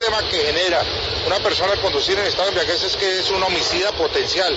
tema que genera una persona al conducir en estado de embriaguez es que es un homicida potencial.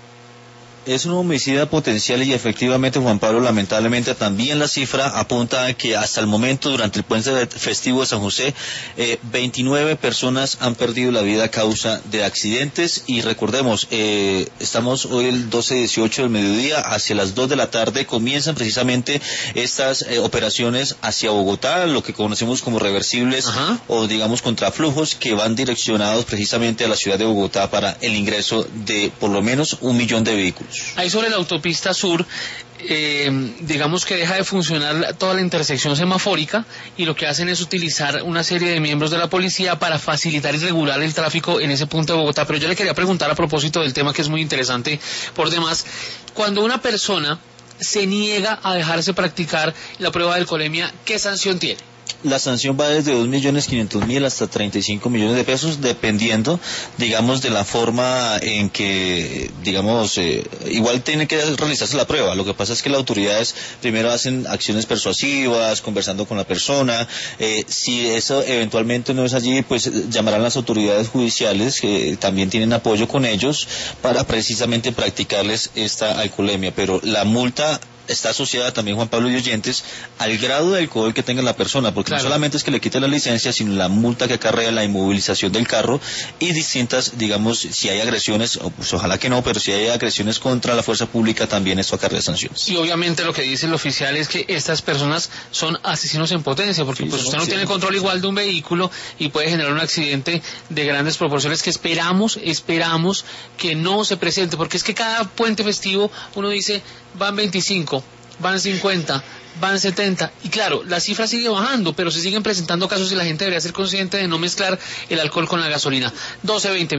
Es un homicida potencial y efectivamente, Juan Pablo, lamentablemente también la cifra apunta a que hasta el momento, durante el puente festivo de San José, 29 personas han perdido la vida a causa de accidentes. Y recordemos, estamos hoy el 12:18 del mediodía, hacia las 2 de la tarde comienzan precisamente estas operaciones hacia Bogotá, lo que conocemos como reversibles. Ajá. O digamos contraflujos, que van direccionados precisamente a la ciudad de Bogotá para el ingreso de por lo menos 1 millón de vehículos. Ahí sobre la autopista sur, digamos que deja de funcionar toda la intersección semafórica y lo que hacen es utilizar una serie de miembros de la policía para facilitar y regular el tráfico en ese punto de Bogotá. Pero yo le quería preguntar a propósito del tema, que es muy interesante por demás, cuando una persona se niega a dejarse practicar la prueba de alcoholemia, ¿qué sanción tiene? La sanción va desde 2.500.000 hasta 35 millones de pesos, dependiendo, digamos, de la forma en que, digamos, igual tiene que realizarse la prueba. Lo que pasa es que las autoridades primero hacen acciones persuasivas, conversando con la persona. Si eso eventualmente no es allí, pues llamarán las autoridades judiciales, que también tienen apoyo con ellos, para precisamente practicarles esta alcoholemia. Pero la multa está asociada también, Juan Pablo y oyentes, al grado de alcohol que tenga la persona, porque claro, no solamente es que le quite la licencia, sino la multa que acarrea la inmovilización del carro y distintas, digamos, si hay agresiones, pues ojalá que no, pero si hay agresiones contra la fuerza pública, también esto acarrea sanciones. Y obviamente lo que dice el oficial es que estas personas son asesinos en potencia, porque sí, pues usted no tiene control igual de un vehículo y puede generar un accidente de grandes proporciones que esperamos que no se presente, porque es que cada puente festivo uno dice, van 25, van 50, van 70, y claro, la cifra sigue bajando, pero se siguen presentando casos y la gente debería ser consciente de no mezclar el alcohol con la gasolina. 12:20.